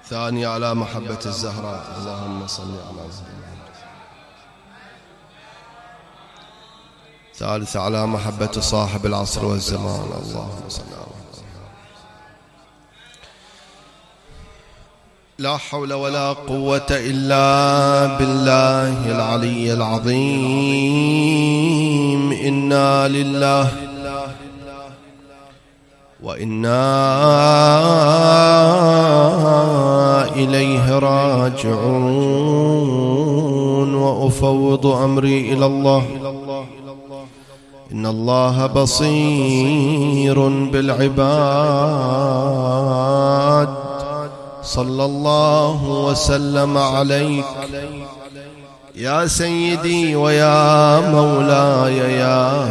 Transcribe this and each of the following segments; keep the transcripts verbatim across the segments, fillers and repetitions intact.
ثاني على محبة الزهراء اللهم صل على سيدنا. ثالث على محبة صاحب العصر والزمان اللهم صل على. لا حول ولا قوة إلا بالله العلي العظيم. إنا لله وإنا إليه راجعون. وأفوض أمري إلى الله إن الله بصير بالعباد. صلى الله وسلم عليك يا سيدي ويا مولاي يا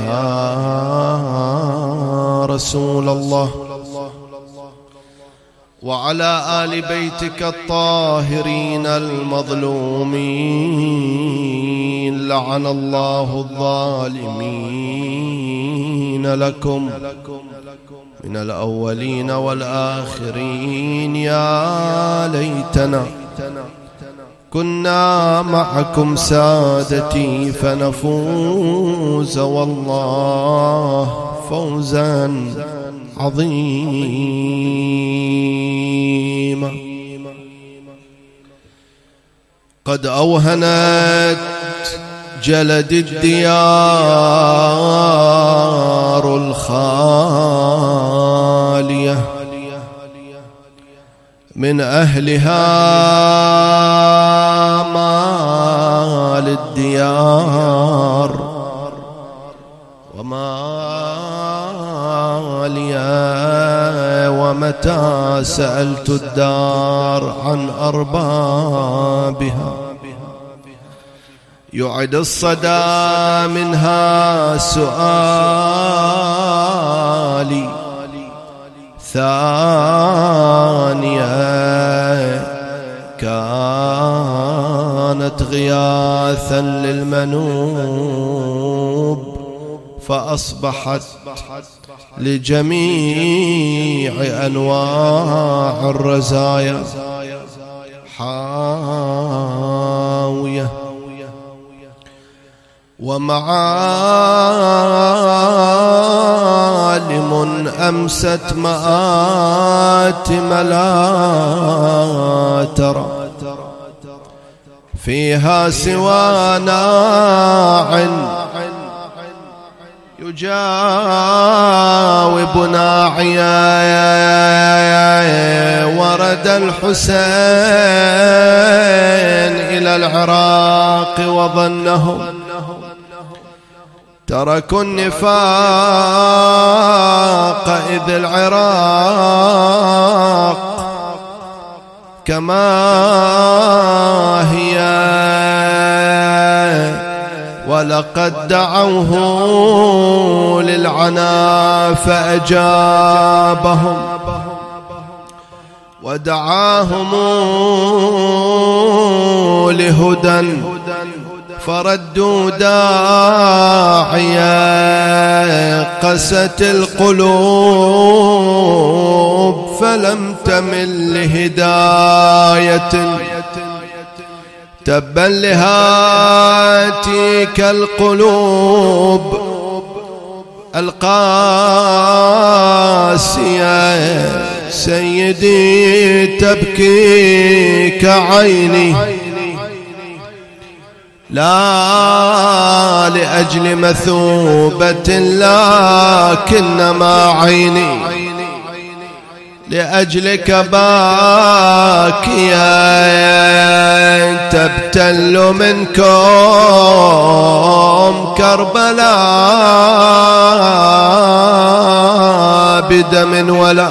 رسول الله، وعلى آل بيتك الطاهرين المظلومين. لعن الله الظالمين لكم من الأولين والآخرين. يا ليتنا كنا معكم سادتي فنفوز والله فوزا عظيما. قد أوهنت جلد الديار الخالية من أهلها مال الديار وماليا. ومتى سألت الدار عن أربابها يعد الصدى منها سؤالي. ثانية كانت غياثا للمنوب فأصبحت لجميع أنواع الرزايا حاوية. ومعالم أمست مآتم لا ترى فيها سوى ناع يجاوب ناعيا. ورد الحسين إلى العراق وظنهم تركوا النفاق إذ العراق كما هي. ولقد دعوه للعنا فأجابهم ودعاهم لهدى فردوا داعيا. قست القلوب فلم تمل لهداية. تبا لهاتيك القلوب القاسية. سيدي تبكيك عيني لا لأجل مثوبة لكنما عيني لأجلك باكيا. تبتل منكم كربلاء بدم ولا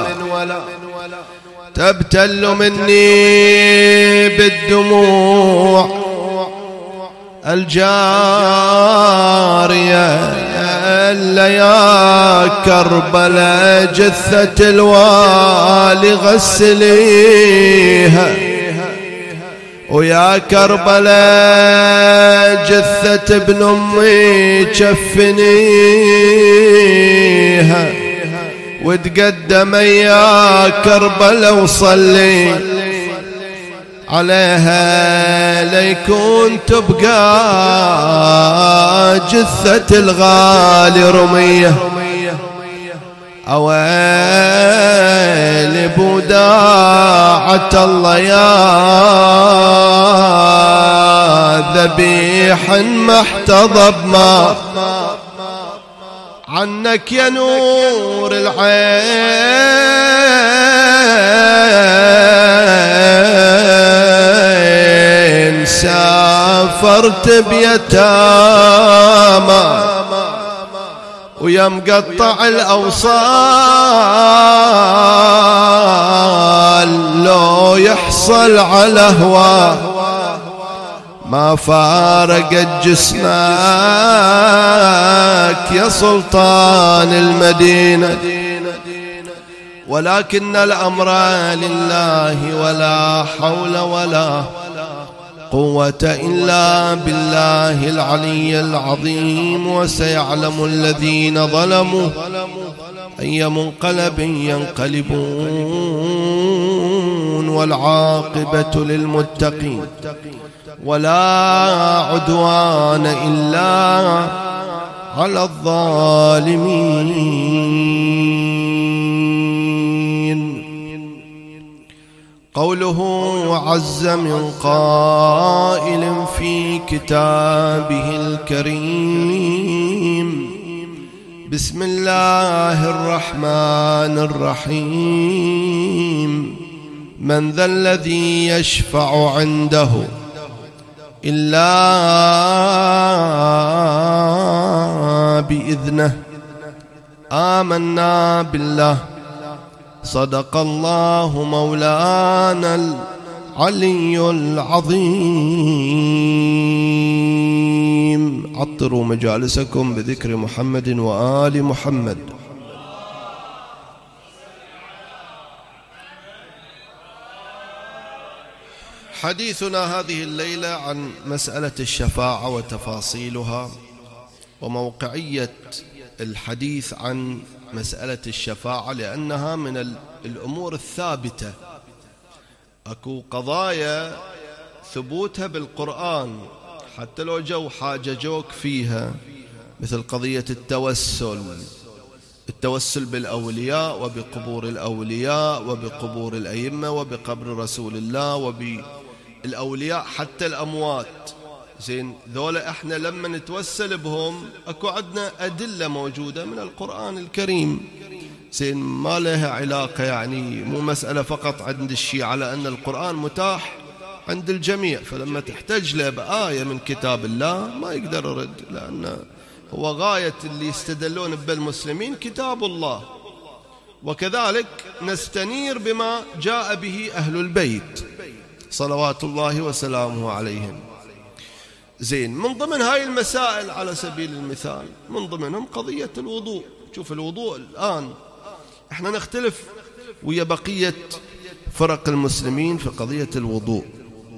تبتل مني بالدموع الجارية. إلا يا كربلاء جثة الوالي غسليها، ويا كربلاء جثة ابن أمي شفنيها. وتقدم يا كربلاء وصلي عليها ليكون تبقى جثة الغالي رمية. أويل بوداعة الله يا ذبيح ما احتضب ما عنك يا نور العين سافرت بيتامى ويا مقطع الأوصال لو يحصل على هواه ما فارقت جسمك يا سلطان المدينة. ولكن الأمر لله ولا حول ولا قوة إلا بالله العلي العظيم. وسيعلم الذين ظلموا أي منقلب ينقلبون والعاقبة للمتقين ولا عدوان إلا على الظالمين. قوله عز من قائل في كتابه الكريم بسم الله الرحمن الرحيم من ذا الذي يشفع عنده إلا بإذنه آمنا بالله صدق الله مولانا العلي العظيم. عطروا مجالسكم بذكر محمد وآل محمد. حديثنا هذه الليلة عن مسألة الشفاعة وتفاصيلها وموقعية الحديث عن مسألة الشفاعة لأنها من الأمور الثابتة. أكو قضايا ثبوتها بالقرآن حتى لو جو حاججوك فيها مثل قضية التوسل التوسل بالأولياء وبقبور الأولياء وبقبور الأئمة وبقبر رسول الله وبالأولياء حتى الأموات. زين ذولا احنا لما نتوسل بهم اكو عندنا أدلة موجودة من القرآن الكريم. زين ما لها علاقة يعني مو مسألة فقط عند الشيعة لأن القرآن متاح عند الجميع فلما تحتاج له بآية من كتاب الله ما يقدر يرد لأن هو غاية اللي يستدلون بالمسلمين كتاب الله. وكذلك نستنير بما جاء به أهل البيت صلوات الله وسلامه عليهم. زين من ضمن هاي المسائل على سبيل المثال من ضمنهم قضية الوضوء. شوف الوضوء الآن احنا نختلف ويا بقية فرق المسلمين في قضية الوضوء.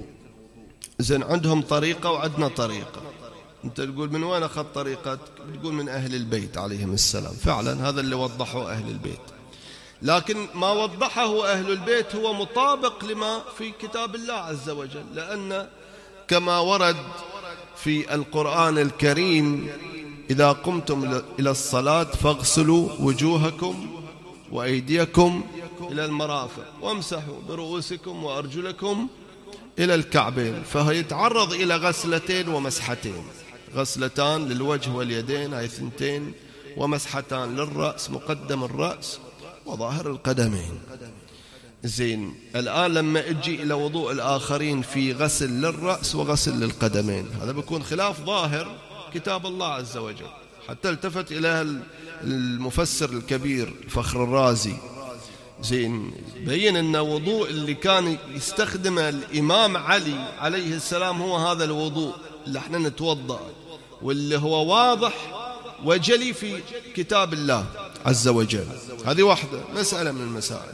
زين عندهم طريقة وعندنا طريقة. انت تقول من وين أخذ طريقة؟ تقول من أهل البيت عليهم السلام. فعلا هذا اللي وضحه أهل البيت لكن ما وضحه أهل البيت هو مطابق لما في كتاب الله عز وجل لأن كما ورد في القرآن الكريم إذا قمتم إلى الصلاة فاغسلوا وجوهكم وأيديكم إلى المرافق وامسحوا برؤوسكم وأرجلكم إلى الكعبين. فيتعرض إلى غسلتين ومسحتين غسلتان للوجه واليدين هاي ثنتين ومسحتان للرأس مقدم الرأس وظاهر القدمين. زين الآن لما اجي إلى وضوء الآخرين في غسل للرأس وغسل للقدمين هذا بيكون خلاف ظاهر كتاب الله عز وجل. حتى التفت إلى المفسر الكبير فخر الرازي زين بين أن وضوء اللي كان يستخدمه الإمام علي عليه السلام هو هذا الوضوء اللي احنا نتوضأ واللي هو واضح وجلي في كتاب الله عز وجل. هذه واحدة مسألة من المسائل.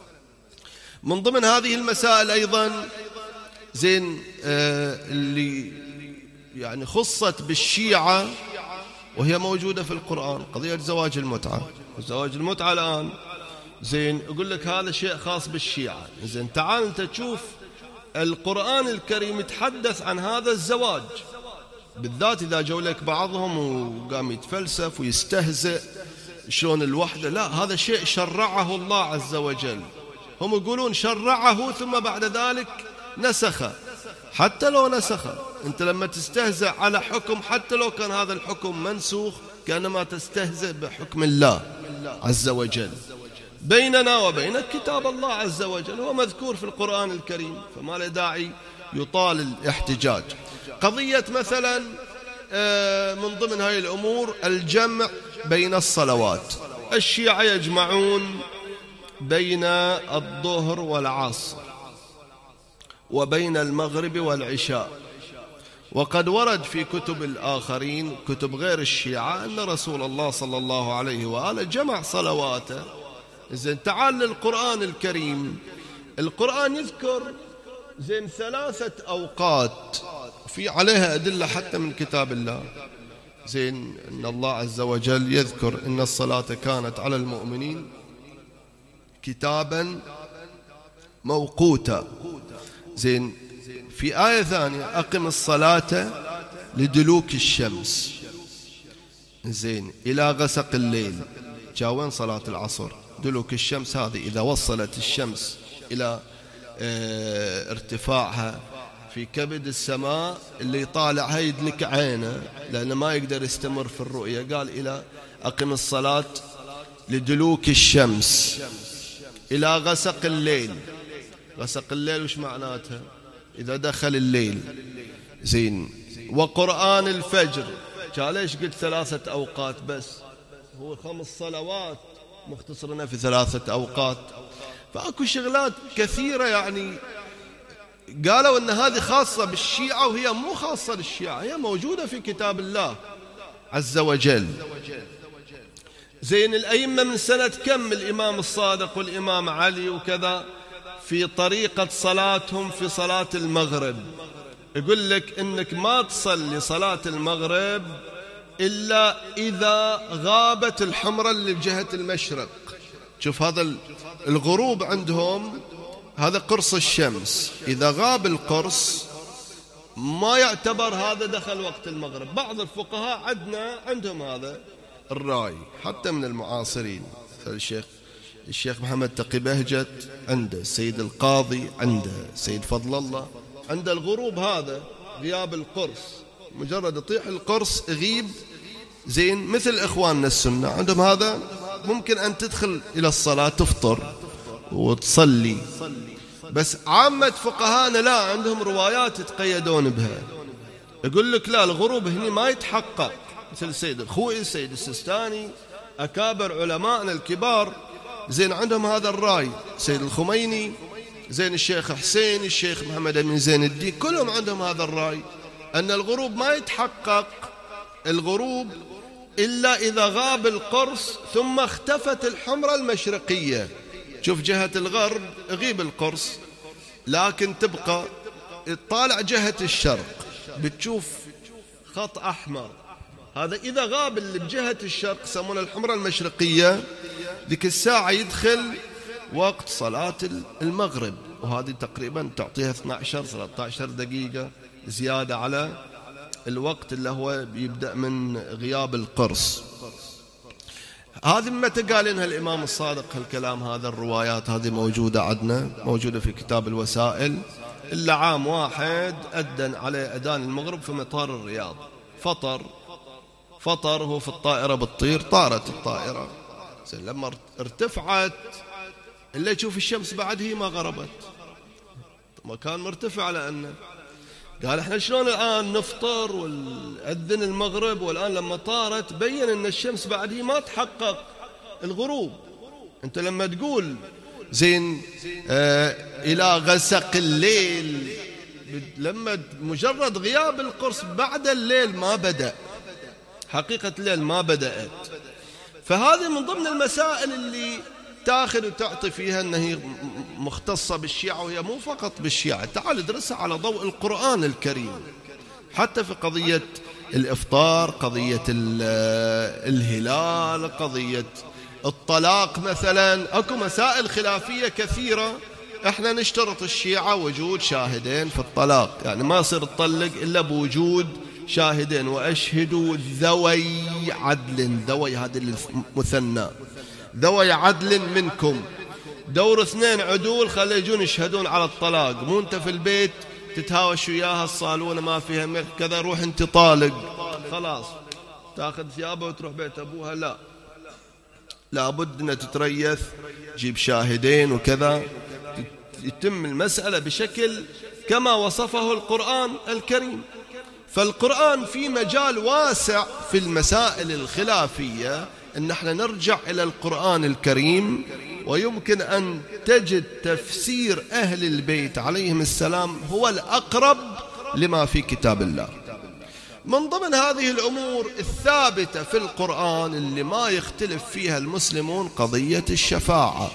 من ضمن هذه المسائل أيضا زين آه اللي يعني خصت بالشيعة وهي موجودة في القرآن قضية زواج المتعة. زواج المتعة الآن زين يقول لك هذا شيء خاص بالشيعة. زين تعال أنت تشوف القرآن الكريم يتحدث عن هذا الزواج، بالذات إذا جو لك بعضهم وقام يتفلسف ويستهزئ شلون الوحدة. لا، هذا شيء شرعه الله عز وجل. هم يقولون شرعه ثم بعد ذلك نسخه. حتى لو نسخه، أنت لما تستهزئ على حكم حتى لو كان هذا الحكم منسوخ كأنما تستهزئ بحكم الله عز وجل. بيننا وبين كتاب الله عز وجل هو مذكور في القرآن الكريم، فما له داعي يطال الاحتجاج. قضية مثلا من ضمن هاي الأمور الجمع بين الصلوات. الشيعة يجمعون بين الظهر والعصر وبين المغرب والعشاء، وقد ورد في كتب الآخرين كتب غير الشيعة أن رسول الله صلى الله عليه وآله جمع صلواته. زين تعال للقرآن الكريم، القرآن يذكر زين ثلاثة أوقات في عليها أدلة حتى من كتاب الله. زين إن الله عز وجل يذكر إن الصلاة كانت على المؤمنين كتابا موقوتا. زين في آية ثانية أقم الصلاة لدلوك الشمس زين إلى غسق الليل. جاء وين صلاة العصر؟ دلوك الشمس هذه إذا وصلت الشمس إلى اه ارتفاعها في كبد السماء اللي يطالعها يدلك عينه لأنه ما يقدر يستمر في الرؤية. قال إلى أقم الصلاة لدلوك الشمس إلى غسق الليل. غسق الليل وش معناتها؟ إذا دخل الليل. زين وقرآن الفجر. قال ليش قلت ثلاثة أوقات بس؟ هو خمس صلوات مختصرنا في ثلاثة أوقات. فأكو شغلات كثيرة يعني قالوا أن هذه خاصة بالشيعة وهي مو خاصة للشيعة، هي موجودة في كتاب الله عز وجل. زين الأئمة من سنة كم الإمام الصادق والإمام علي وكذا في طريقة صلاتهم في صلاة المغرب. يقول لك إنك ما تصلي صلاة المغرب إلا إذا غابت الحمرة اللي بجهة المشرق. شوف هذا الغروب عندهم هذا قرص الشمس، إذا غاب القرص ما يعتبر هذا دخل وقت المغرب. بعض الفقهاء عندنا عندهم هذا الرأي حتى من المعاصرين. الشيخ الشيخ محمد تقي بهجت عنده، السيد القاضي عنده، السيد فضل الله عنده الغروب هذا غياب القرص، مجرد يطيح القرص يغيب. زين مثل إخواننا السنة عندهم هذا ممكن أن تدخل إلى الصلاة تفطر وتصلي. بس عامة فقهانا لا، عندهم روايات يتقيدون بها. يقول لك لا، الغروب هنا ما يتحقق. مثل السيد الخوئي، السيد السستاني، أكابر علماءنا الكبار زين عندهم هذا الرأي. سيد الخميني، زين الشيخ حسين، الشيخ محمد أمين زين الدين، كلهم عندهم هذا الرأي أن الغروب ما يتحقق الغروب إلا إذا غاب القرص ثم اختفت الحمرة المشرقية. شوف جهة الغرب يغيب القرص لكن تبقى تطالع جهة الشرق بتشوف خط أحمر. هذا إذا غاب اللي بجهة الشرق يسمونه الحمرة المشرقية، ذيك الساعة يدخل وقت صلاة المغرب، وهذه تقريبا تعطيها اثنتي عشرة ثلاثة عشر دقيقة زيادة على الوقت اللي هو يبدأ من غياب القرص. هذه متى قالينها الإمام الصادق هالكلام؟ هذا الروايات هذه موجودة عندنا، موجودة في كتاب الوسائل. إلا عام واحد أذن عليه أذان المغرب في مطار الرياض، فطر فطر هو في الطائرة بتطير، طارت الطائرة لما ارتفعت إلا يشوف الشمس بعد هي ما غربت، مكان مرتفع. لأنه قال احنا شلون الآن نفطر والأذن المغرب والآن لما طارت بين ان الشمس بعد هي ما تحقق الغروب. انت لما تقول زين آه الى غسق الليل، لما مجرد غياب القرص بعد الليل ما بدأ، حقيقة الليل ما بدأت. فهذه من ضمن المسائل اللي تاخذ وتعطي فيها أنها هي مختصة بالشيعة، وهي مو فقط بالشيعة. تعال ادرسها على ضوء القرآن الكريم، حتى في قضية الإفطار، قضية الهلال، قضية الطلاق مثلا. أكو مسائل خلافية كثيرة احنا نشترط الشيعة وجود شاهدين في الطلاق، يعني ما يصير تطلق إلا بوجود شاهدين، وأشهدوا ذوي عدل. ذوي هذا المثنى، ذوي عدل منكم. دور اثنين عدول خلي يجون يشهدون على الطلاق، مو انت في البيت تتهاوش وياها الصالونة ما فيها ملح كذا، روح انت طالق خلاص تاخذ ثيابها وتروح بيت ابوها. لا، لابد ان تتريث، جيب شاهدين وكذا، يتم المسألة بشكل كما وصفه القرآن الكريم. فالقرآن في مجال واسع في المسائل الخلافية ان احنا نرجع الى القرآن الكريم، ويمكن ان تجد تفسير اهل البيت عليهم السلام هو الاقرب لما في كتاب الله. من ضمن هذه الامور الثابتة في القرآن اللي ما يختلف فيها المسلمون قضية الشفاعة.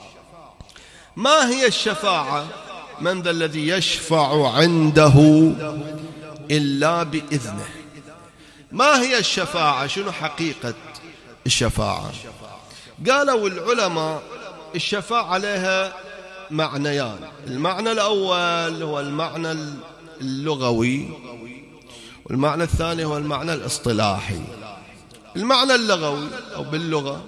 ما هي الشفاعة؟ من ذا الذي يشفع عنده إلا بإذنه. ما هي الشفاعة؟ شنو حقيقة الشفاعة؟ قالوا العلماء الشفاعة لها معنيان. المعنى الأول هو المعنى اللغوي، والمعنى الثاني هو المعنى الاصطلاحي. المعنى اللغوي أو باللغة،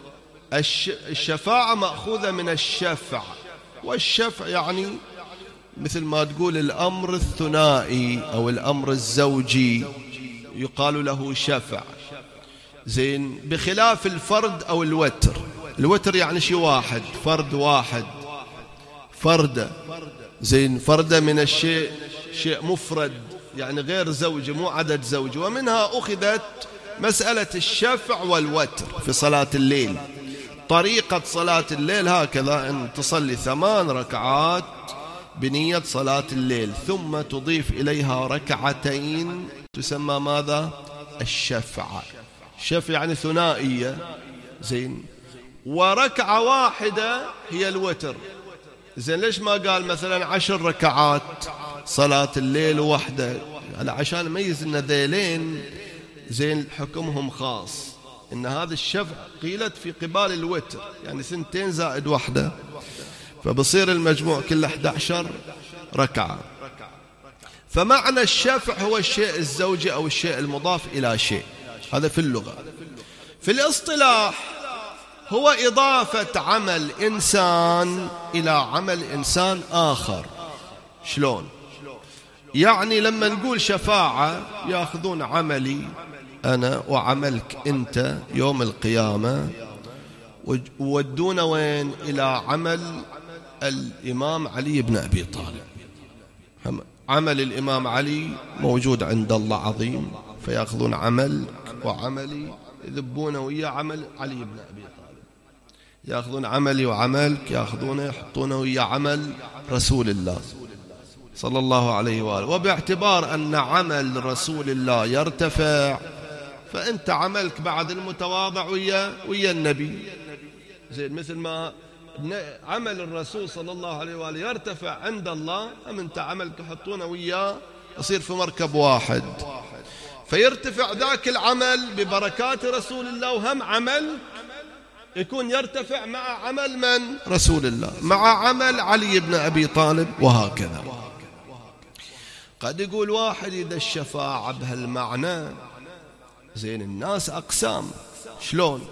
الشفاعة مأخوذة من الشفع، والشفع يعني مثل ما تقول الأمر الثنائي أو الأمر الزوجي يقال له شفع. زين، بخلاف الفرد أو الوتر. الوتر يعني شيء واحد، فرد واحد، فردة. زين، فردة من الشيء شيء مفرد يعني غير زوجي، مو عدد زوجي. ومنها أخذت مسألة الشفع والوتر في صلاة الليل. طريقة صلاة الليل هكذا، أن تصلي ثمان ركعات بنية صلاة الليل، ثم تضيف إليها ركعتين تسمى ماذا؟ الشفع. الشفع يعني ثنائية. زين، وركعة واحدة هي الوتر. زين، ليش ما قال مثلا عشر ركعات صلاة الليل وحدة؟ على عشان نميز ان ذيلين زين حكمهم خاص، ان هذا الشفع قيلت في قبال الوتر، يعني ثنتين زائد واحدة، فبصير المجموع كله أحد عشر ركعة. فمعنى الشفع هو الشيء الزوجي أو الشيء المضاف إلى شيء، هذا في اللغة. في الاصطلاح هو إضافة عمل إنسان إلى عمل إنسان آخر. شلون؟ يعني لما نقول شفاعة يأخذون عملي أنا وعملك أنت يوم القيامة وودونا وين؟ إلى عمل الإمام علي بن أبي طالب. عمل الإمام علي موجود عند الله عظيم، فيأخذون عمل وعملي يذبون ويا عمل علي بن أبي طالب. يأخذون عملي وعملك يأخذونه يحطونه ويا عمل رسول الله صلى الله عليه وآله. وباعتبار أن عمل رسول الله يرتفع، فأنت عملك بعد المتواضع ويا ويا النبي. زين، مثل ما عمل الرسول صلى الله عليه وآله يرتفع عند الله، أم أنت عملك يحطونه وياه يصير في مركب واحد، فيرتفع ذاك العمل ببركات رسول الله، وهم عمل يكون يرتفع مع عمل من؟ رسول الله، مع عمل علي بن أبي طالب، وهكذا. قد يقول واحد إذا الشفاعة بهالمعنى، زين الناس أقسام. شلون؟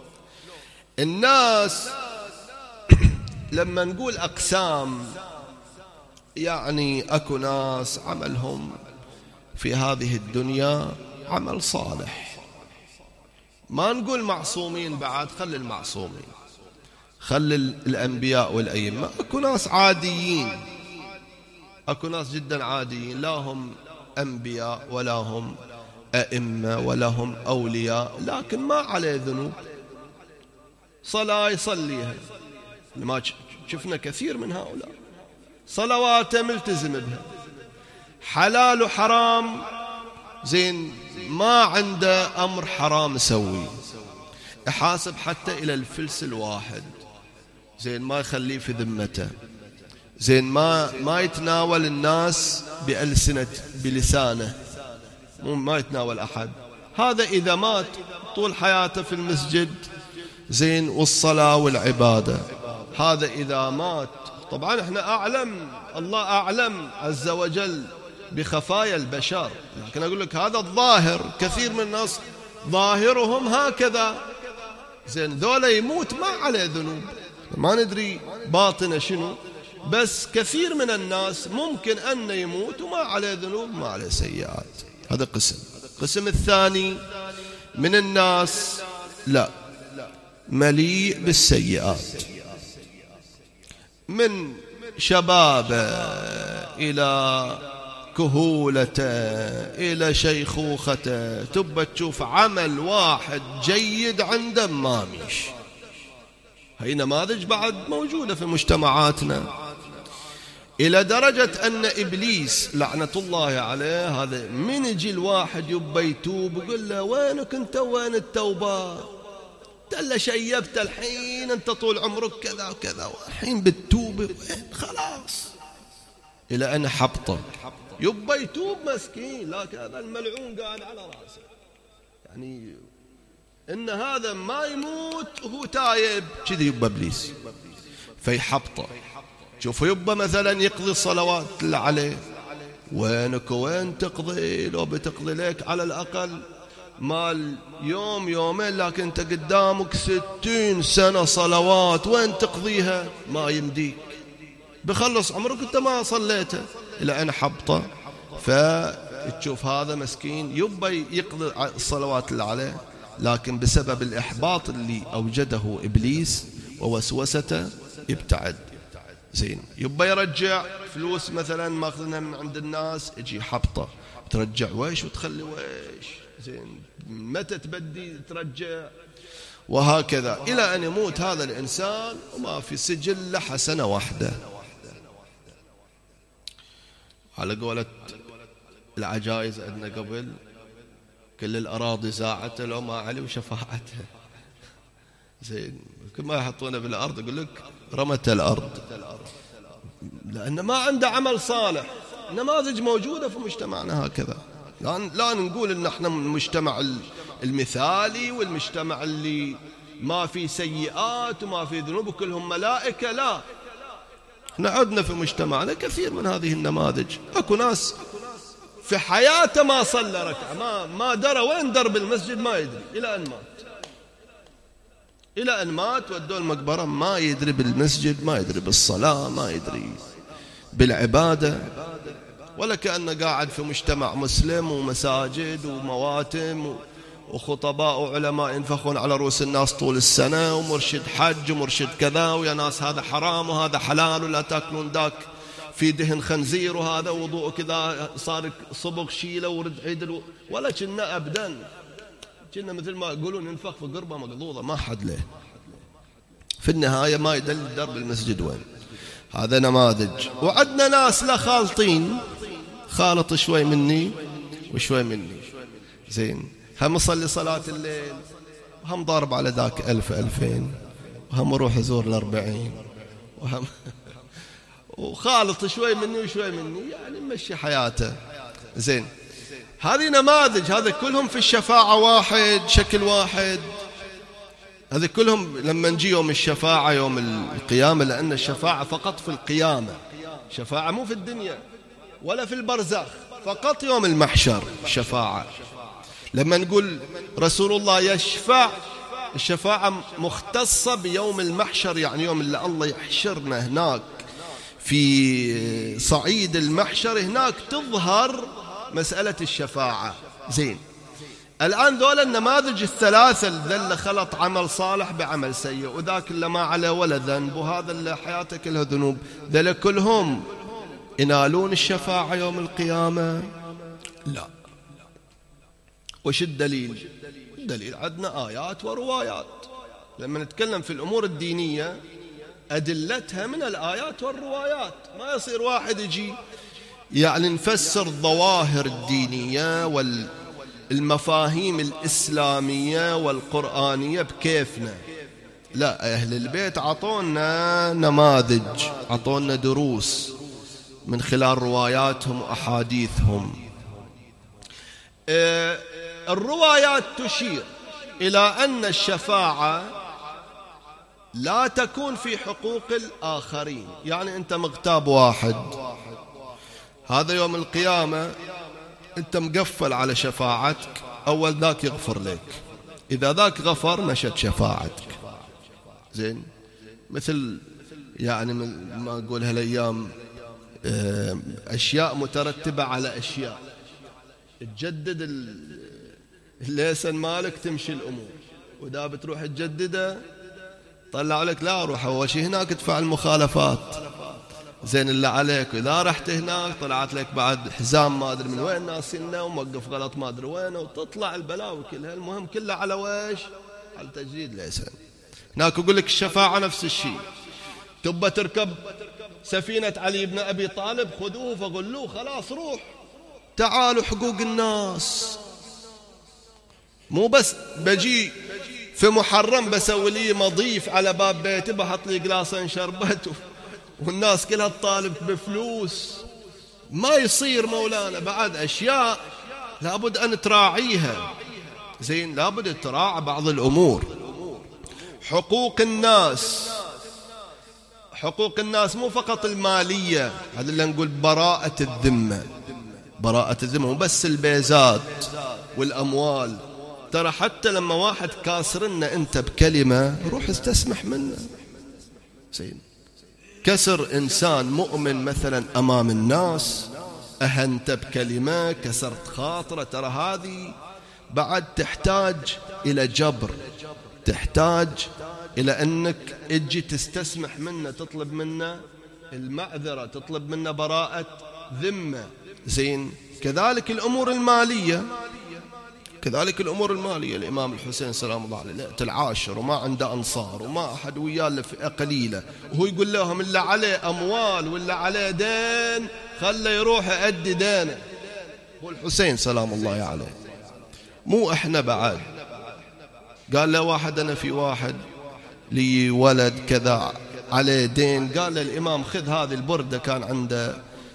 الناس لما نقول أقسام يعني أكو ناس عملهم في هذه الدنيا عمل صالح، ما نقول معصومين بعد، خلي المعصومين، خلي الأنبياء والأئمة. أكو ناس عاديين، أكو ناس جدا عاديين، لا هم أنبياء ولا هم أئمة ولا هم أولياء، لكن ما عليه ذنوب، صلاة يصليها. ما شفنا كثير من هؤلاء صلواته ملتزم بها، حلال وحرام زين ما عنده أمر حرام يسوي، يحاسب حتى إلى الفلس الواحد، زين ما يخليه في ذمته، زين ما ما يتناول الناس بألسنة بلسانه، مو ما يتناول أحد. هذا إذا مات طول حياته في المسجد زين والصلاة والعبادة. هذا إذا مات طبعا احنا أعلم، الله أعلم عز وجل بخفايا البشر، لكن أقول لك هذا الظاهر. كثير من الناس ظاهرهم هكذا، زين ذولا يموت ما عليه ذنوب، ما ندري باطنه شنو، بس كثير من الناس ممكن أن يموت وما عليه ذنوب ما عليه سيئات. هذا قسم. القسم الثاني من الناس لا، مليء بالسيئات، من شبابه إلى كهولته إلى شيخوخته، تبى تشوف عمل واحد جيد عنده ما ميش. هي نماذج بعد موجودة في مجتمعاتنا، إلى درجة أن إبليس لعنة الله عليه هذا من يجي الواحد يبى يتوب يقول له وينك أنت، وين التوبة؟ تلا شيبت الحين، أنت طول عمرك كذا وكذا، والحين بتتوب وين؟ خلاص. إلى أن حبطه يبى يتوب مسكين، لكن هذا الملعون قاعد على رأسه، يعني إن هذا ما يموت وهو تايب كذي يبى إبليس فيحبطه. شوفوا يبى مثلا يقضي الصلوات اللي عليه، وينك وين تقضي؟ لو بتقضي لك على الأقل مال يوم يومين، لكن أنت قدامك ستين سنة صلوات، وين تقضيها؟ ما يمديك، بخلص عمرك أنت ما صليته. إلى أن حبطه، فتشوف هذا مسكين يبى يقضي الصلوات اللي عليه، لكن بسبب الإحباط اللي أوجده إبليس ووسوسته يبتعد. زين يبى يرجع فلوس مثلا ماخذنها من عند الناس، يجي حبطه، ترجع ويش وتخلي ويش، زين متى تبدي ترجع، وهكذا إلى أن يموت هذا الإنسان وما في سجل له حسنة واحدة. على قولة العجائز عندنا قبل، كل الأراضي زاعته لو ما علي وشفاعته. زين كل ما يحطونه بالأرض يقول لك رمت الأرض، لأن ما عنده عمل صالح. نماذج موجودة في مجتمعنا هكذا. لا نقول إن احنا المجتمع المثالي والمجتمع اللي ما في سيئات وما في ذنوب وكلهم ملائكة، لا، احنا عدنا في مجتمعنا كثير من هذه النماذج. اكو ناس في حياته ما صلى ركعة، ما ما درى وين درب المسجد ما يدري، إلى أن مات إلى أن مات ودوه المقبرة ما يدري بالمسجد، ما يدري بالصلاة، ما يدري بالعبادة، ولا كأنه قاعد في مجتمع مسلم ومساجد ومواتم وخطباء وعلماء ينفخون على رؤوس الناس طول السنة، ومرشد حج ومرشد كذا، ويا ناس هذا حرام وهذا حلال ولا تاكلون ذاك في دهن خنزير، وهذا وضوء كذا صار صبغ شيله ورد عيد الو... ولا كنا أبدا، كنا مثل ما يقولون ينفخ في قربة مقضوضة ما حد له. في النهاية ما يدل درب المسجد وين. هذا نماذج. وعدنا ناس لا خالطين، خالط شوي مني وشوي مني، زين هم يصلي صلاة الليل وهم ضارب على ذاك ألف ألفين، وهم يروح يزور الأربعين، وهم وخالط شوي مني وشوي مني، يعني مشي حياته. زين هذه نماذج، هذا كلهم في الشفاعة واحد، شكل واحد. هذا كلهم لما نجي يوم الشفاعة يوم القيامة، لأن الشفاعة فقط في القيامة، شفاعة مو في الدنيا ولا في البرزخ، فقط يوم المحشر الشفاعة. لما نقول رسول الله يشفع، الشفاعة مختصة بيوم المحشر، يعني يوم اللي الله يحشرنا هناك في صعيد المحشر، هناك تظهر مسألة الشفاعة. زين الآن دول النماذج الثلاثة، اللي خلط عمل صالح بعمل سيء، وذاك اللي ما عليه ولا ذنب، وهذا اللي حياته كلها ذنوب، ذل كلهم ينالون الشفاعة يوم القيامة؟ لا. وش الدليل؟ الدليل عندنا آيات وروايات. لما نتكلم في الأمور الدينية أدلتها من الآيات والروايات، ما يصير واحد يجي يعني نفسر الظواهر الدينية والمفاهيم الإسلامية والقرآنية بكيفنا. لا، أهل البيت عطونا نماذج، عطونا دروس من خلال رواياتهم وأحاديثهم. الروايات تشير إلى أن الشفاعة لا تكون في حقوق الآخرين. يعني أنت مغتاب واحد، هذا يوم القيامة أنت مقفل على شفاعتك، أول ذاك يغفر لك، إذا ذاك غفر مشت شفاعتك. زين، مثل يعني ما أقول هالأيام أشياء مترتبة على أشياء، تجدد الليسن مالك تمشي الأمور، وإذا بتروح تجدده طلع لك لا روح أول شيء هناك ادفع المخالفات زين اللي عليك، وإذا رحت هناك طلعت لك بعد حزام ما أدري من وين ناسينه وموقف غلط ما أدري وينه، وتطلع البلاوي كلها. المهم كله على ويش؟ على تجديد ليسن. هناك يقول لك الشفاعة نفس الشيء، تبى تركب سفينة علي بن أبي طالب خذوه فقولوه خلاص روح، تعالوا حقوق الناس، مو بس بجي في محرم بسوي لي مضيف على باب بيتي بحط لي قلاصين شربت والناس كلها تطالب بفلوس، ما يصير مولانا. بعد أشياء لابد أن تراعيها. زين، لابد تراعى بعض الأمور. حقوق الناس، حقوق الناس مو فقط المالية، هذا اللي نقول براءة الذمة. براءة الذمة مو بس البيزات والأموال، ترى حتى لما واحد كاسرنا أنت بكلمة روح استسمح منه. زين، كسر إنسان مؤمن مثلا أمام الناس، أهنت بكلمة، كسرت خاطره، ترى هذه بعد تحتاج إلى جبر، تحتاج إلى أنك تجي تستسمح منه، تطلب منه المعذرة، تطلب منه براءة ذمة. زين، كذلك الأمور المالية، كذلك الأمور المالية. الإمام الحسين سلام الله عليه ليلة العاشر وما عنده أنصار وما أحد وياه إلا فئة قليلة، وهو يقول لهم اللي عليه أموال واللي عليه دين خله يروح يؤدي دينه. هو الحسين سلام الله عليه، مو إحنا بعد. قال له واحد أنا في واحد لي ولد كذا عليه دين، قال له الإمام خذ هذه البردة، كان عنده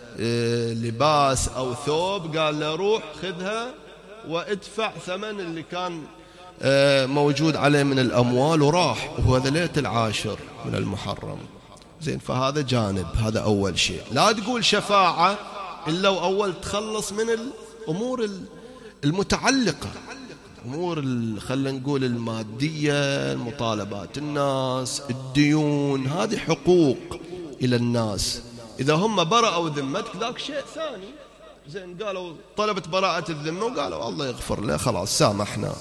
لباس أو ثوب، قال له روح خذها وادفع ثمن اللي كان موجود عليه من الأموال، وراح. وهذا ليلة العاشر من المحرم. زين، فهذا جانب، هذا أول شيء. لا تقول شفاعة إلا وأول تخلص من الأمور المتعلقة، أمور خلينا نقول المادية، مطالبات الناس، الديون، هذه حقوق إلى الناس. إذا هم برأوا ذمتك ذاك شيء ثاني. زين، قالوا طلبت براءة الذمة وقالوا الله يغفر له خلاص سامحنا.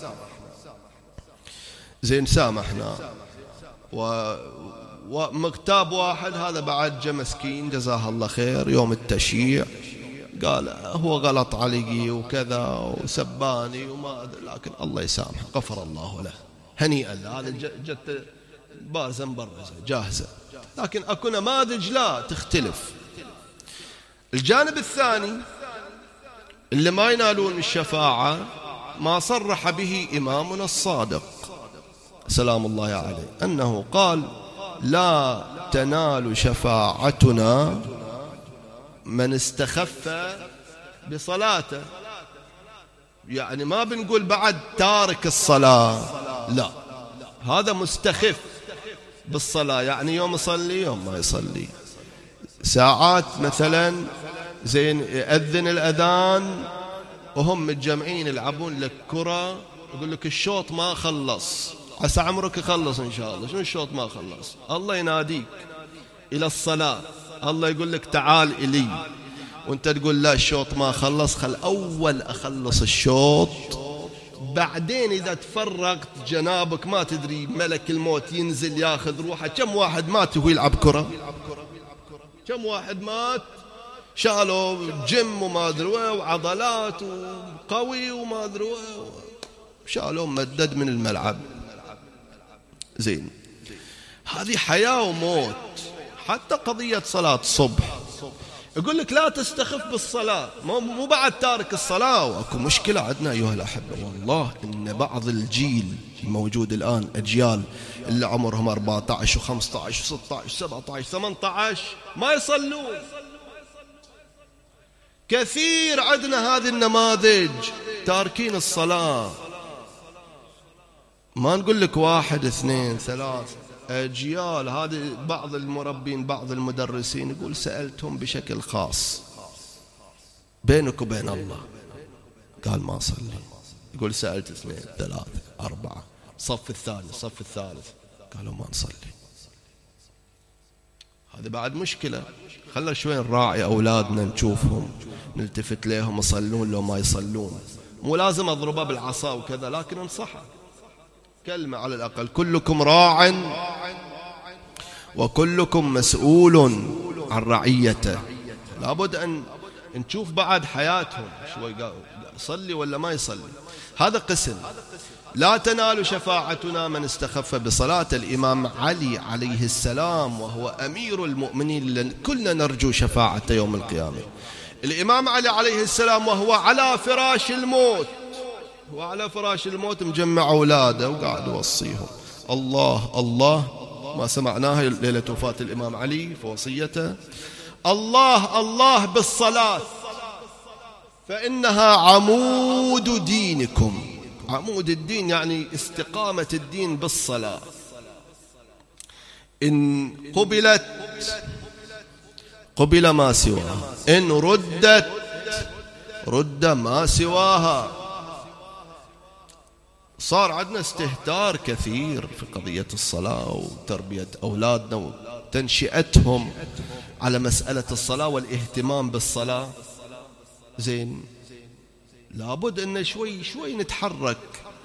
زين، سامحنا. و... ومغتاب واحد، هذا بعد جا مسكين جزاه الله خير يوم التشييع، قال هو غلط علي وكذا وسباني وما أدري، لكن الله يسامحه غفر الله له هنيئا له. هذا جت بارزة مبرزة جاهزة. لكن أكو نماذج لا تختلف. الجانب الثاني اللي ما ينالون الشفاعة ما صرح به إمامنا الصادق سلام الله عليه، أنه قال لا تنال شفاعتنا من استخف بصلاته. يعني ما بنقول بعد تارك الصلاة، لا، هذا مستخف بالصلاة، يعني يوم يصلي يوم ما يصلي، ساعات مثلا زين يأذن الأذان وهم متجمعين يلعبون لك كرة، يقول لك الشوط ما خلص، عسى عمرك يخلص إن شاء الله. شنو الشوط ما خلص؟ الله يناديك إلى الصلاة، الله يقول لك تعال إلي، وانت تقول لا الشوط ما خلص، خل أول أخلص الشوط، بعدين إذا تفرغت جنابك ما تدري ملك الموت ينزل ياخذ روحه. كم واحد مات وهو يلعب كرة؟ كم واحد مات شالوا جيم وما أدري وعضلات وقوي وما أدري شالوا مدد من الملعب. زين، هذه حياة وموت. حتى قضية صلاة الصبح يقول لك لا تستخف بالصلاة، مو بعد تارك الصلاة. وأكو مشكلة عندنا أيها الأحبة، والله إن بعض الجيل الموجود الآن، أجيال اللي عمرهم أربعة عشر وخمسة عشر وستة عشر وسبعة عشر ثمانية عشر ما يصلون. كثير عندنا هذه النماذج تاركين الصلاة. ما نقول لك واحد اثنين ثلاث، أجيال. هذه بعض المربين بعض المدرسين يقول سألتهم بشكل خاص بينك وبين الله، قال ما صلي. يقول سألت اثنين ثلاثة أربعة، صف الثاني صف الثالث، قالوا ما نصلي. هذا بعد مشكلة. خلنا شوي نراعي أولادنا، نشوفهم نلتفت لهم يصلون لو ما يصلون. مو لازم أضربه بالعصا وكذا، لكن انصحه كلمة على الأقل. كلكم راع وكلكم مسؤول عن رعيته. لابد أن نشوف بعد حياتهم شوي يصلي ولا ما يصلي. هذا قسم. لا تنال شفاعتنا من استخف بصلاة. الإمام علي عليه السلام وهو أمير المؤمنين كلنا نرجو شفاعته يوم القيامة. الإمام علي عليه السلام وهو على فراش الموت، وعلى فراش الموت مجمع أولاده وقاعد يوصيهم الله الله. ما سمعناها ليلة وفاة الإمام علي في وصيته؟ الله الله بالصلاة فإنها عمود دينكم. عمود الدين يعني استقامة الدين بالصلاة. إن قبلت قبل ما سواها، إن ردت رد ما سواها. صار عندنا استهتار كثير في قضية الصلاة وتربية أولادنا وتنشئتهم على مسألة الصلاة والاهتمام بالصلاة. زين، لابد أن شوي شوي نتحرك.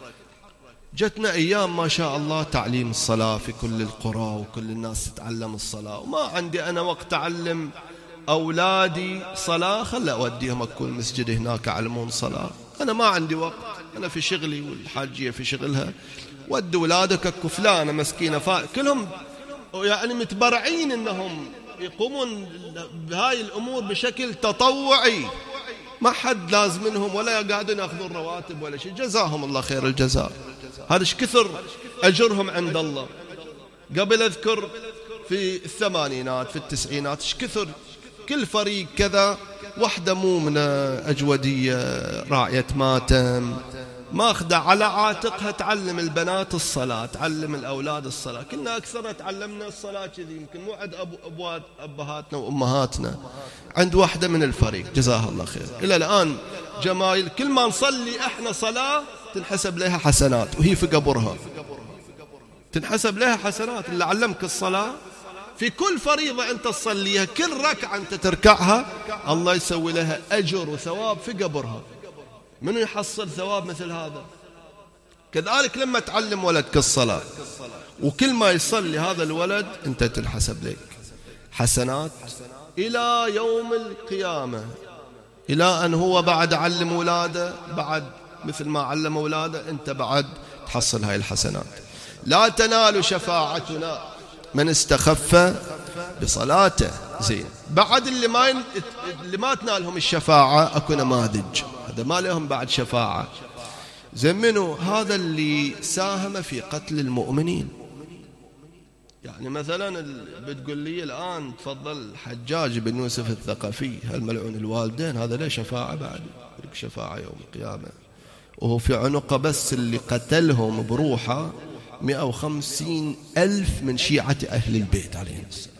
جتنا أيام ما شاء الله تعليم الصلاة في كل القرى وكل الناس تتعلم الصلاة، وما عندي أنا وقت أعلم أولادي صلاة، خلي أوديهم أكون مسجد هناك أعلمون صلاة. أنا ما عندي وقت، أنا في شغلي والحاجية في شغلها. ود أولادك أكو فلانة مسكينة فا... كلهم يعني متبرعين أنهم يقومون بهاي الأمور بشكل تطوعي، ما حد لازم منهم ولا قاعدين ياخذون رواتب ولا شيء. جزاهم الله خير الجزاء. هذا ايش كثر أجرهم عند الله. قبل أذكر في الثمانينات في التسعينات ايش كثر كل فريق كذا وحدة مؤمنة أجودية راعية ماتم ماخذة على عاتقها تعلم البنات الصلاة، تعلم الأولاد الصلاة. كنا أكثر تعلمنا الصلاة كذي، يمكن مو عند أبو أبوات أبهاتنا وأمهاتنا، عند واحدة من الفريق جزاها الله خير. إلى الآن جمايل كل ما نصلي إحنا صلاة تنحسب لها حسنات، وهي في قبرها تنحسب لها حسنات. اللي علمك الصلاة في كل فريضة أنت تصليها، كل ركعة أنت تركعها الله يسوي لها أجر وثواب في قبرها. منو يحصل ثواب مثل هذا؟ كذلك لما تعلم ولدك الصلاة وكل ما يصلي هذا الولد أنت تنحسب لك حسنات إلى يوم القيامة، إلى أن هو بعد علم أولاده، بعد مثل ما علم أولاده أنت بعد تحصل هاي الحسنات. لا تنال شفاعتنا من استخف بصلاته. زين، بعد اللي ما ين... اللي ما تنالهم الشفاعة أكو نماذج، هذا ما لهم بعد شفاعة. زين، منو هذا؟ اللي ساهم في قتل المؤمنين. يعني مثلا بتقول لي الآن تفضل حجاج بن يوسف الثقفي الملعون الوالدين، هذا له شفاعة بعد؟ لك شفاعة يوم القيامة، وهو في عنقه بس اللي قتلهم بروحه مئة وخمسين ألف من شيعة أهل البيت عليهم السلام.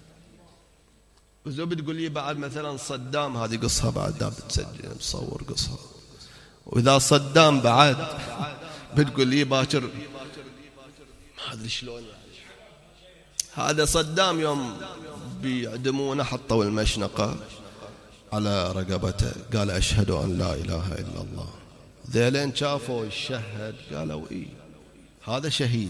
وإذا بتقول لي بعد مثلا صدام، هذه قصها بعد دا بتسجل مصور قصها. وإذا صدام بعد بتقول لي باكر ما أدري شلون يعني. هذا صدام يوم بيعدمونه حطوا المشنقة على رقبته، قال أشهد أن لا إله إلا الله. ذيلين شافوا الشهد قالوا إيه هذا شهيد.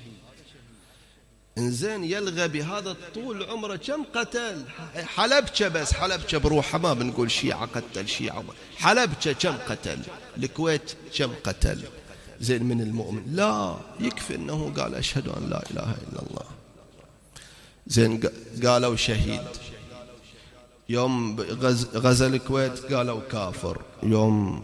إنزين، يلغى بهذا طول عمره كم قتل؟ حلبشة بس، حلبشة بروحه، ما بنقول شيعة قتل شيعة، حلبشة كم قتل؟ الكويت كم قتل؟ زين من المؤمن؟ لا، يكفي أنه قال أشهد أن لا إله إلا الله. زين، قالوا شهيد. يوم غزا الكويت قالوا كافر، يوم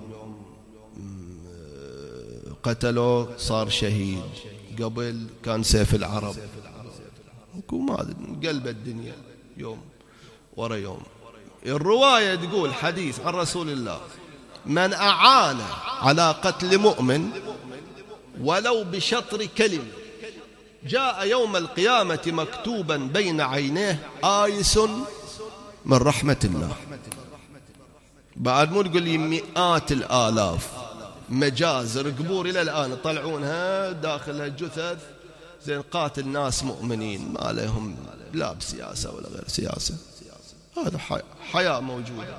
قتلوا صار شهيد، قبل كان سيف العرب. وما قلب الدنيا يوم ورا يوم. الرواية تقول حديث عن رسول الله: من أعان على قتل مؤمن ولو بشطر كلمة جاء يوم القيامة مكتوبا بين عينيه آيس من رحمة الله. بعد مو تقول لي مئات الآلاف مجازر قبور إلى الآن يطلعونها داخلها جثث زين قاتل ناس مؤمنين ما لهم لا بسياسة ولا غير سياسة. هذا حياة موجودة.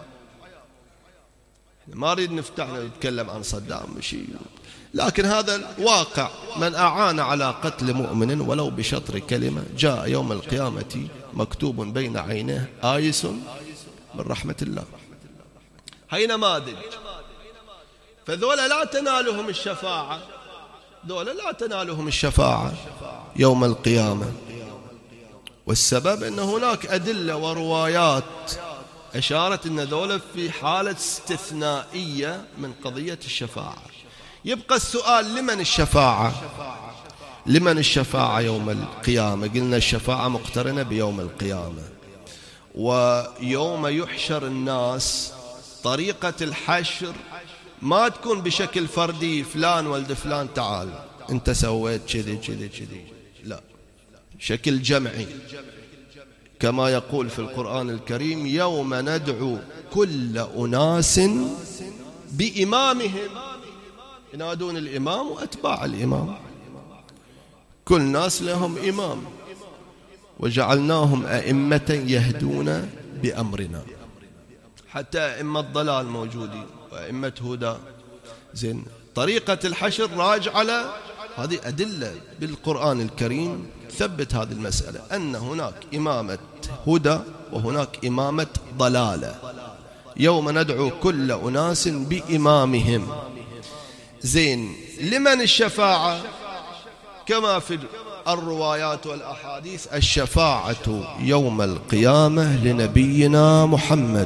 ما أريد نفتح نتكلم عن صدام شيء، لكن هذا الواقع. من أعان على قتل مؤمن ولو بشطر كلمة جاء يوم القيامة مكتوب بين عينيه آيس من رحمة الله. هي نماذج. فذولا لا تنالهم الشفاعة، ذولا لا تنالهم الشفاعة يوم القيامة. والسبب أن هناك أدلة وروايات أشارت أن ذولا في حالة استثنائية من قضية الشفاعة. يبقى السؤال لمن الشفاعة؟ لمن الشفاعة يوم القيامة؟ قلنا الشفاعة مقترنة بيوم القيامة. ويوم يحشر الناس طريقة الحشر ما تكون بشكل فردي فلان ولد فلان تعال انت سويت كذي كذي كذي، لا، شكل جمعي كما يقول في القرآن الكريم يوم ندعو كل أناس بإمامهم. ينادون الإمام وأتباع الإمام، كل ناس لهم إمام وجعلناهم أئمة يهدون بأمرنا. حتى أئمة الضلال موجودين وأئمة هدى. زين طريقة الحشر راجع على هذه أدلة بالقرآن الكريم ثبت هذه المسألة، أن هناك إمامة هدى وهناك إمامة ضلالة. يوم ندعو كل أناس بإمامهم. زين لمن الشفاعة؟ كما في الروايات والأحاديث الشفاعة يوم القيامة لنبينا محمد.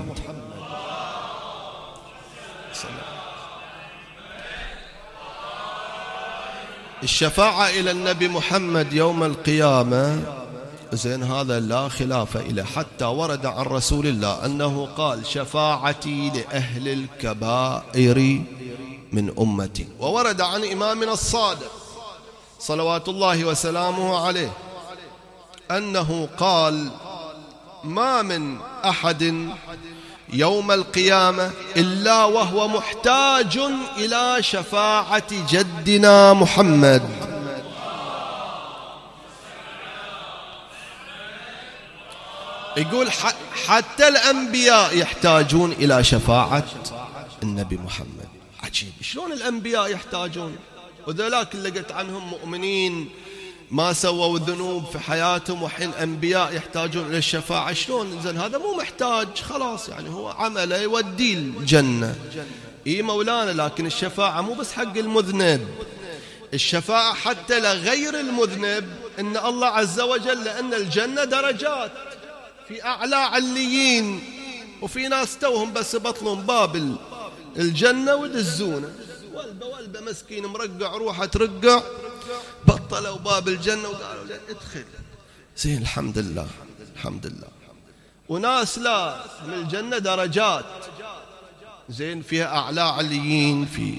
الشفاعة إلى النبي محمد يوم القيامة زين هذا لا خلاف إليه. حتى ورد عن رسول الله أنه قال شفاعتي لأهل الكبائر من أمتي. وورد عن إمامنا الصادق صلوات الله وسلامه عليه أنه قال ما من أحد يوم القيامة إلا وهو محتاج إلى شفاعة جدنا محمد. يقول حتى الأنبياء يحتاجون إلى شفاعة النبي محمد. عجيب شلون الأنبياء يحتاجون وذلك اللي قلت عنهم مؤمنين ما سووا ذنوب في حياتهم وحين أنبياء يحتاجون إلى الشفاعة شلون؟ زين هذا مو محتاج خلاص يعني هو عمله يودي الجنة. إيه مولانا لكن الشفاعة مو بس حق المذنب، الشفاعة حتى لغير المذنب. إن الله عز وجل لأن الجنة درجات في أعلى عليين، وفي ناس توهم بس بطلون باب الجنة ودزونه والبة والبة مسكين مرقع روحه ترقع بطلوا باب الجنة وقالوا له ادخل. زين الحمد لله الحمد لله. وناس لا من الجنة درجات زين فيها أعلى عليين في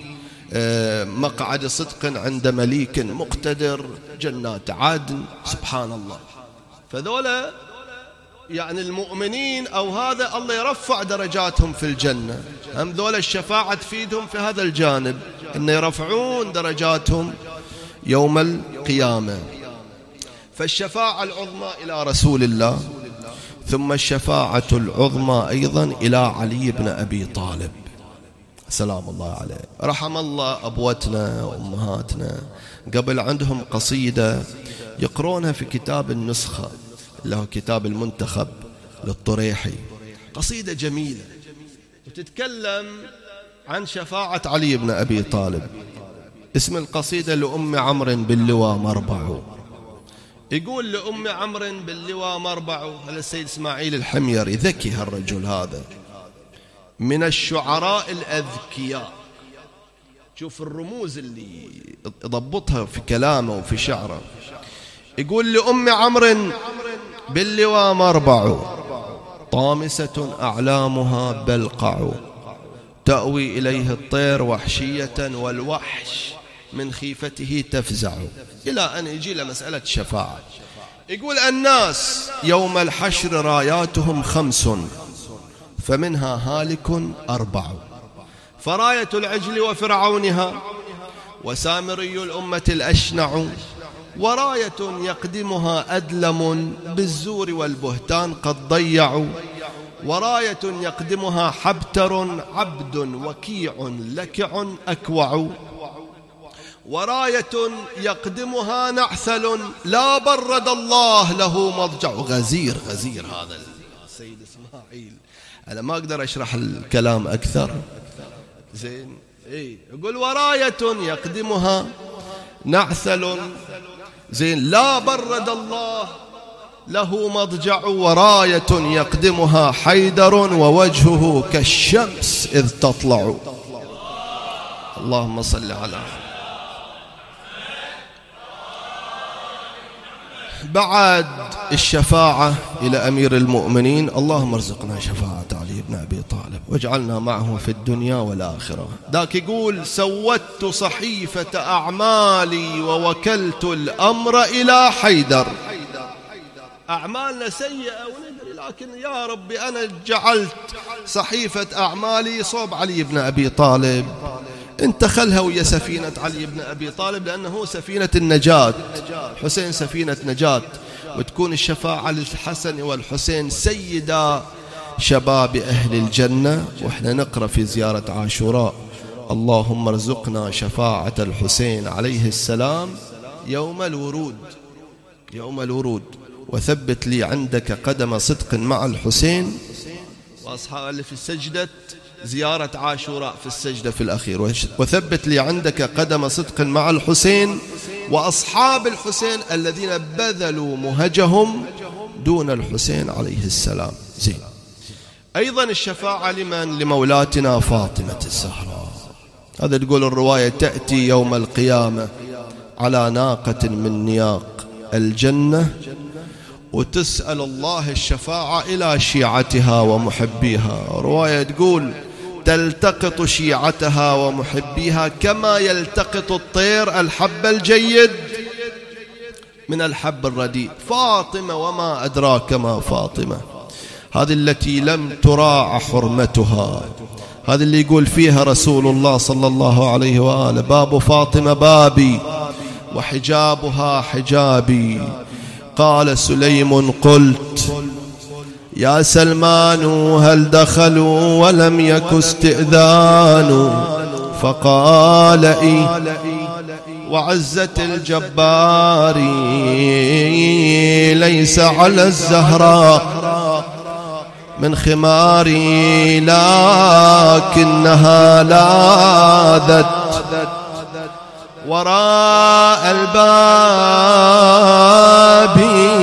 مقعد صدق عند مليك مقتدر جنات عدن سبحان الله. فذولا يعني المؤمنين أو هذا الله يرفع درجاتهم في الجنة. هم ذولا الشفاعة تفيدهم في هذا الجانب إن يرفعون درجاتهم يوم القيامة. فالشفاعة العظمى إلى رسول الله، ثم الشفاعة العظمى أيضا إلى علي بن أبي طالب سلام الله عليه. رحم الله أبوتنا وأمهاتنا قبل عندهم قصيدة يقرونها في كتاب النسخة اللي هو كتاب المنتخب للطريحي، قصيدة جميلة وتتكلم عن شفاعة علي بن أبي طالب. اسم القصيدة لأم عمرو باللواء مربع. يقول لأم عمرو باللواء مربع، هذا السيد إسماعيل الحميري ذكي هالرجل هذا من الشعراء الأذكياء. شوف الرموز اللي يضبطها في كلامه وفي شعره. يقول لأم عمرو باللواء مربع طامسة أعلامها بلقع تأوي إليه الطير وحشية والوحش من خيفته تفزع، إلى أن يجي لمسألة الشفاعة. يقول الناس يوم الحشر راياتهم خمس فمنها هالك أربع، فراية العجل وفرعونها، وسامري الأمة الأشنع، وراية يقدمها أدلم بالزور والبهتان قد ضيعوا، وراية يقدمها حبتر عبد وكيع لكع أكوع، وراية يقدمها نعثل لا برد الله له مضجع. غزير غزير هذا السيد إسماعيل، أنا ما أقدر أشرح الكلام أكثر. زين إيه يقول وراية يقدمها نعثل زين لا برد الله له مضجع، وراية يقدمها حيدر ووجهه كالشمس إذ تطلع. اللهم صل على. بعد الشفاعة إلى أمير المؤمنين، اللهم ارزقنا شفاعة علي بن أبي طالب واجعلنا معه في الدنيا والآخرة. ذاك يقول سودت صحيفة أعمالي ووكلت الأمر إلى حيدر. أعمالنا سيئة وندري، لكن يا ربي أنا جعلت صحيفة أعمالي صوب علي بن أبي طالب، انت خلها ويا سفينة علي بن أبي طالب، لأنه سفينة النجاة، حسين سفينة نجاة، وتكون الشفاعة للحسن والحسين سيدا شباب أهل الجنة. وإحنا نقرأ في زيارة عاشوراء اللهم ارزقنا شفاعة الحسين عليه السلام يوم الورود، يوم الورود، وثبت لي عندك قدم صدق مع الحسين وأصحاب اللي في السجدة زيارة عاشوراء في السجدة في الأخير، وثبت لي عندك قدم صدق مع الحسين وأصحاب الحسين الذين بذلوا مهجهم دون الحسين عليه السلام. زين. أيضا الشفاعة لمن؟ لمولاتنا فاطمة الزهراء. هذا تقول الرواية تأتي يوم القيامة على ناقة من نياق الجنة وتسأل الله الشفاعة إلى شيعتها ومحبيها. رواية تقول تلتقط شيعتها ومحبيها كما يلتقط الطير الحب الجيد من الحب الرديء. فاطمة وما أدراك ما فاطمة، هذه التي لم تراع حرمتها، هذه اللي يقول فيها رسول الله صلى الله عليه وآله باب فاطمة بابي وحجابها حجابي. قال سليم قلت يا سلمان هل دخلوا ولم يك استئذان؟ فقال إي وعزة الجبار ليس على الزهراء من خماري لكنها لاذت وراء الباب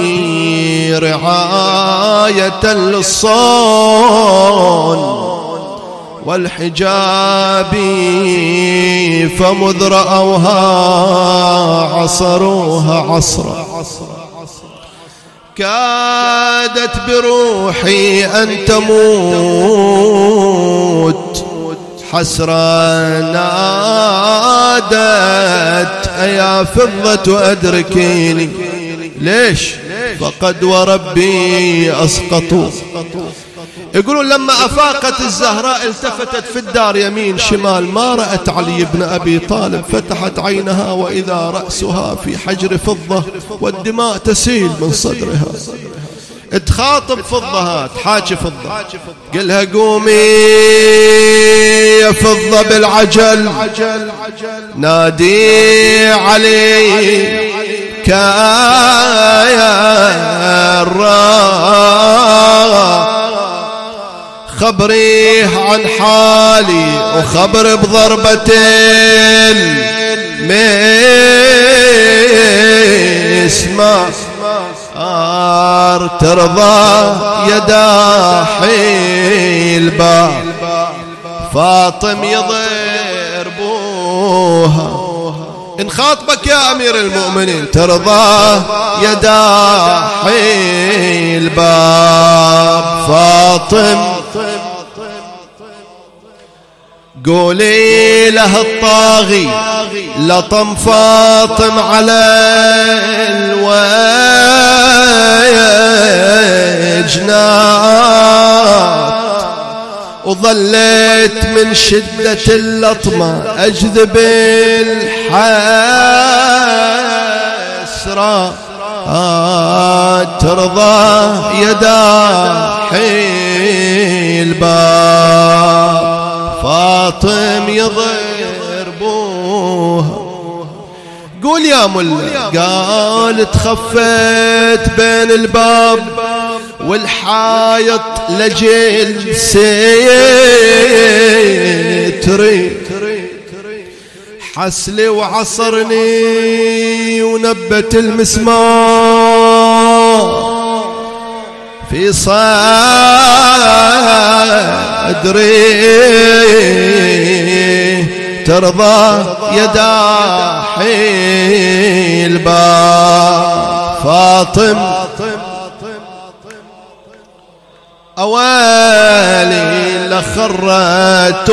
رعاية للصون والحجاب فمذ رأوها عصروها عصرا. كادت بروحي أن تموت حسرا نادت أيا فضة أدركيني. ليش؟ فقد وربي أسقطوا. يقولون لما أفاقت الزهراء التفتت في الدار يمين شمال ما رأت علي بن أبي طالب، فتحت عينها وإذا رأسها في حجر فضة والدماء تسيل من صدرها. تخاطب فضة، تحاكي فضة، قلها قومي يا فضة بالعجل نادي علي كايا الراء خبريه عن حالي وخبر بضربة المسمار ترضى يدا حيلبا فاطم يضربوها. إن خاطبك يا أمير المؤمنين ترضى يدا حيلبا فاطم قولي له الطاغي لطم فاطم على الوجنات، وظليت من شدة اللطمة أجذب الحسرة، ترضى يداحي الباب فاطم يضربوها. قول يا ملا. قال تخفت بين الباب والحايط لجل سيتري، حسلي وعصرني ونبت المسمار في صدري، ترضى يداحي الباب فاطم أوالي لخرت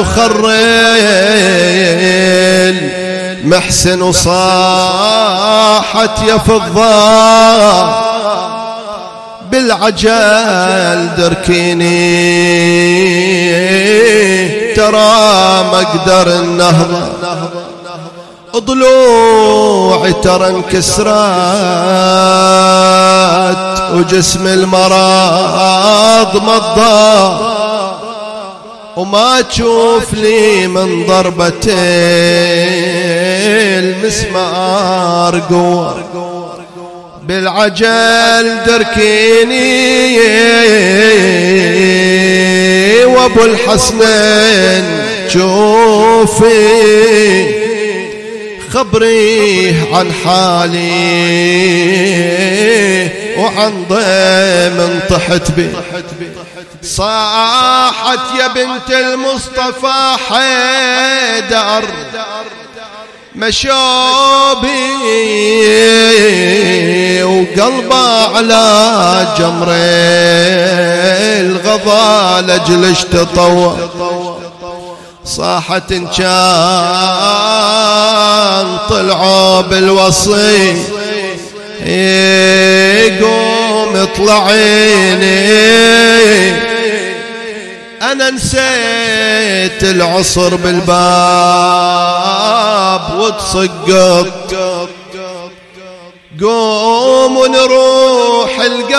تخرل محسن وصاحت يا فضة بالعجل دركيني، ترى مقدر النهضة ضلوعي ترى انكسرات وجسم المرض مضى، وما تشوف لي من ضربة المسمار قوة بالعجل دركيني، وابو الحسنين شوفي خبريه عن حالي وعن ضيم طحت بي. صاحت يا بنت المصطفى حيدر مشوبي وقلبه على جمر الغضا لجلش تطوى. صاحت إن كان طلعوا بالوصي قوم اطلعيني، أنا نسيت العصر بالباب وتسقط، قوم ونروح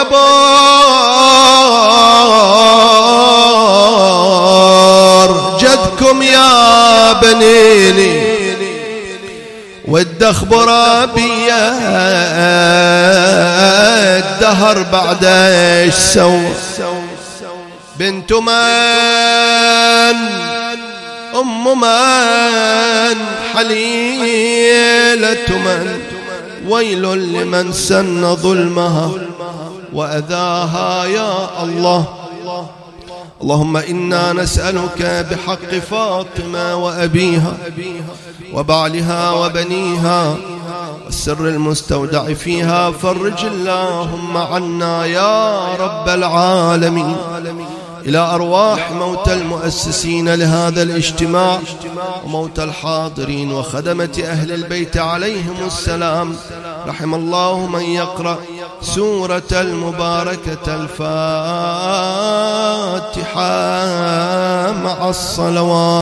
القبر جدكم يا بنيني، والدخبر بيا الدهر بعد ايش سوى. بنت من أم من حليلة من، ويل لمن سن ظلمها وأذاها يا الله. اللهم إنا نسألك بحق فاطمة وأبيها وبعلها وبنيها والسر المستودع فيها، فرج اللهم عنا يا رب العالمين إلى أرواح موتى المؤسسين لهذا الاجتماع وموتى الحاضرين وخدمة أهل البيت عليهم السلام. رحم الله من يقرأ سورة المباركة الفاتحة مع الصلوات.